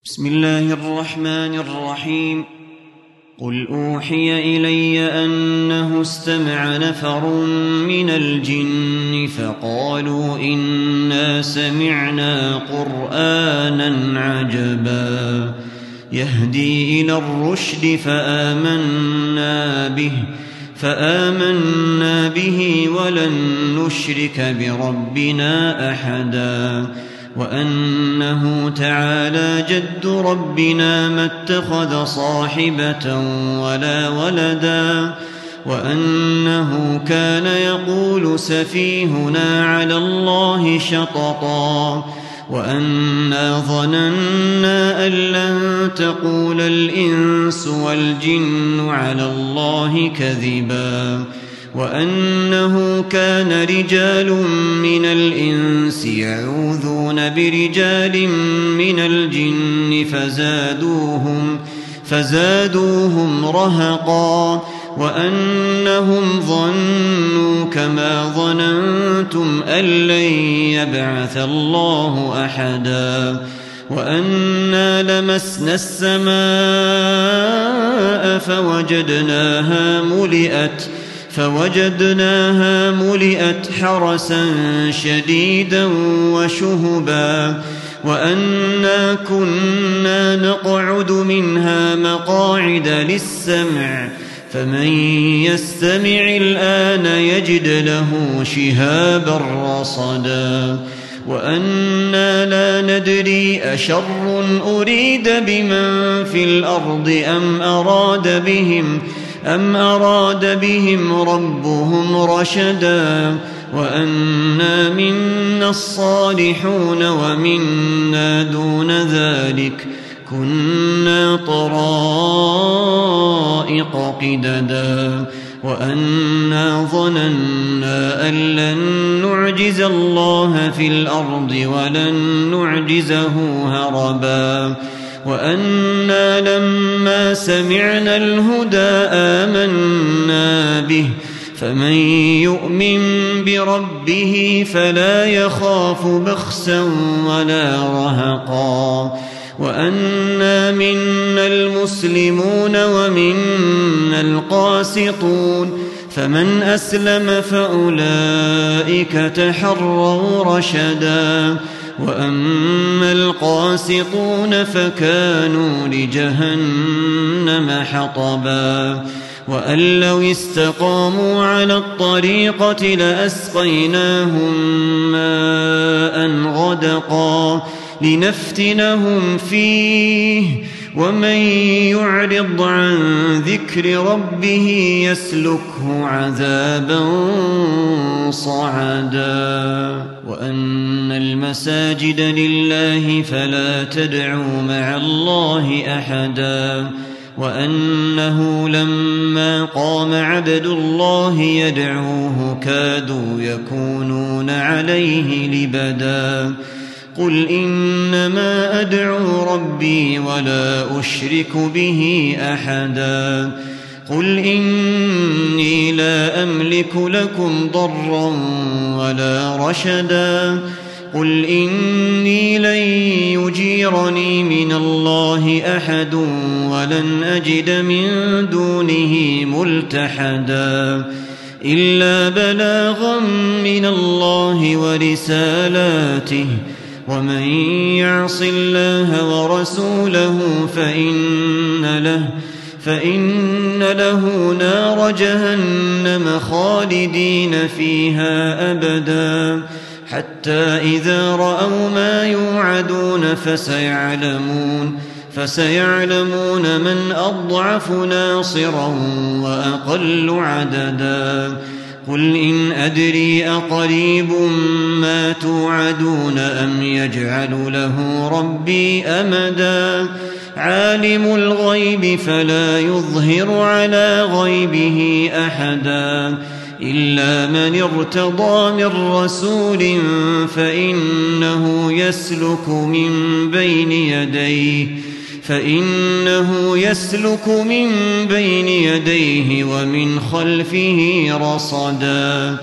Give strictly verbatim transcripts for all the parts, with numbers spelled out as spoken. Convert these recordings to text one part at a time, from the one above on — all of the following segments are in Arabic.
بسم الله الرحمن الرحيم. قل أوحي إلي أنه استمع نفر من الجن فقالوا إنا سمعنا قرآنا عجبا يهدي إلى الرشد فآمنا به فآمنا به ولن نشرك بربنا أحدا وأنه تعالى جد ربنا ما اتخذ صاحبة ولا ولدا وأنه كان يقول سفيهنا على الله شططا وأنا ظننا أن لن تقول الإنس والجن على الله كذبا وأنه كان رجال من الإنس يعوذون برجال من الجن فزادوهم, فزادوهم رهقا وأنهم ظنوا كما ظننتم أن لن يبعث الله أحدا وأنا لمسنا السماء فوجدناها ملئت فوجدناها ملئت حرسا شديدا وشهبا وأنا كنا نقعد منها مقاعد للسمع فمن يستمع الآن يجد له شهابا رصدا وأنا لا ندري أشر أريد بمن في الأرض أم أراد بهم أم أراد بهم ربهم رشدا وأنا منا الصالحون ومنا دون ذلك كنا طرائق قددا وأنا ظننا أن لن نعجز الله في الأرض ولن نعجزه هربا وأنا لما سمعنا الهدى آمنا به فمن يؤمن بربه فلا يخاف بخسا ولا رهقا وأنا منا المسلمون ومنا القاسطون فمن أسلم فأولئك تحروا رشدا وأما القاسطون فكانوا لجهنم حطبا وأن لو استقاموا على الطريقة لأسقيناهم ماء غدقا لنفتنهم فيه ومن يعرض عن ذكر ربه يسلكه عذابا صعدا وأن المساجد لله فلا تدعوا مع الله أحدا وأنه لما قام عبد الله يدعوه كادوا يكونون عليه لبدا قل إنما أدعو ربي ولا أشرك به أحدا قل إني لا أملك لكم ضرا ولا رشدا قل إني لن يجيرني من الله أحد ولن أجد من دونه ملتحدا إلا بلاغا من الله ورسالاته ومن يعص الله ورسوله فإن له فإن له نار جهنم خالدين فيها أبدا حتى إذا رأوا ما يوعدون فسيعلمون فسيعلمون من أضعف ناصرا وأقل عددا قل إن أدري أقريب ما توعدون أم يجعل له ربي أمدا عالم الغيب فلا يظهر على غيبه أحدا إلا من ارتضى من رسول فإنه يسلك من بين يديه فإنه يسلك من بين يديه ومن خلفه رصدا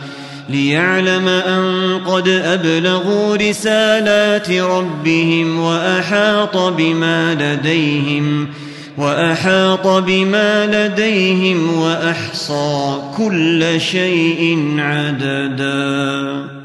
ليعلم أن قد أبلغوا رسالات ربهم وأحاط بما لديهم وأحاط بما لديهم وأحصى كل شيء عددا.